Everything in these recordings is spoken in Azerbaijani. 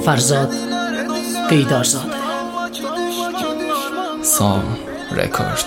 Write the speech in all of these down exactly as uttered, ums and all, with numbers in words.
فرزاد قیدارزاده. سام رکورد.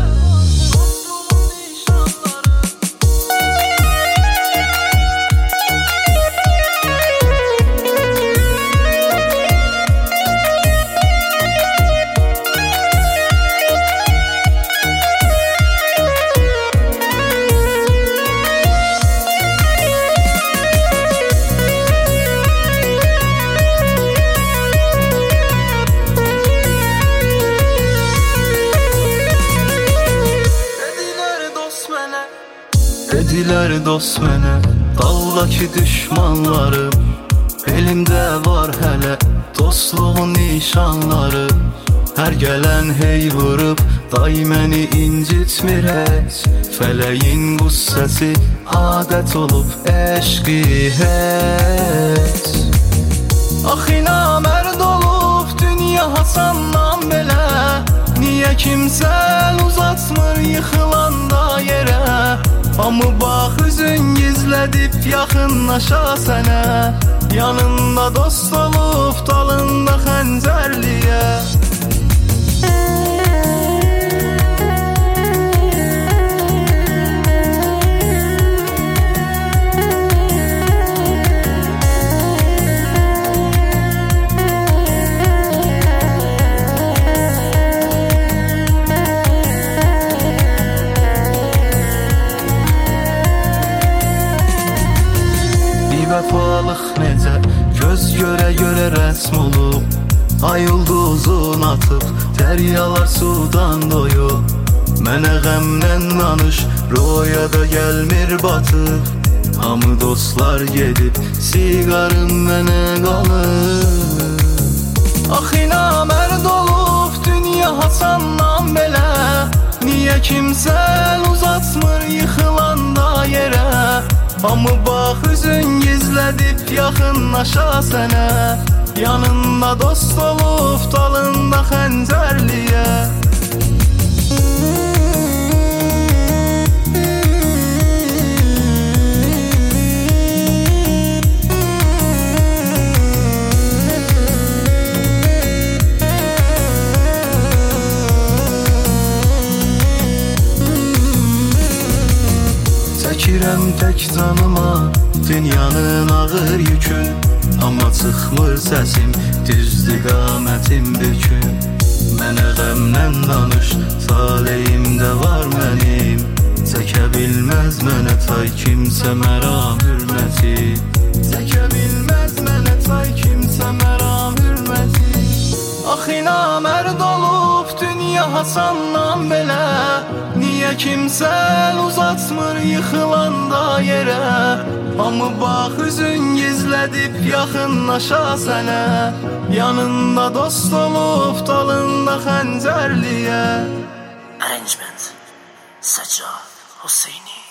Dedilər dost mənə, daldakı düşmanlarım. Elimdə var hələ dostluğun nişanları. Hər gələn hey vurub, day məni incitmir heç. Fələyin qüssəsi adət olub eşqi heç. Axı namərd olub dünya Hasandan belə. Niyə kimsə uzatmır yıxılanda yerə. Amma bax üzün gizlədib yaxınlaşa sənə. Yanında dost olub dalında xəncərliyə. Vəfalıq necə göz görə görə rəsm olub. Ay ulduzun atıb dəryalar sudan doyub. Mənə qəmdən danış royada gəlmir batıb. Hamı dostlar gedib siqarım mənə qalıb. Axı namərd olub dünya Hasandan belə. Niyə kimsə uzatmır yıxılanda yerə. Amma bax üzün gizlədib yaxınlaşa sənə. Yanında dost olub dalında xəncərliyə. Çəkirəm tək canıma dünyanın ağır yükün. Amma çıxmır səsim, düzdür qamətim bükün. Mənə qəmdən danış, taleyimdə var mənim. Çəkə bilməz mənə tay kimsə məram hürməti. Çəkə bilməz mənə tay kimsə məram hürməti. Axı namərd olub dünya Hasandan belə. Niyə kimsə uzatmır yıxılanda yerə. Amma bax üzün gizlədib yaxınlaşa sənə. Yanında dost olub dalında xəncərliyə. Arrangement Sajjad Hüseyni.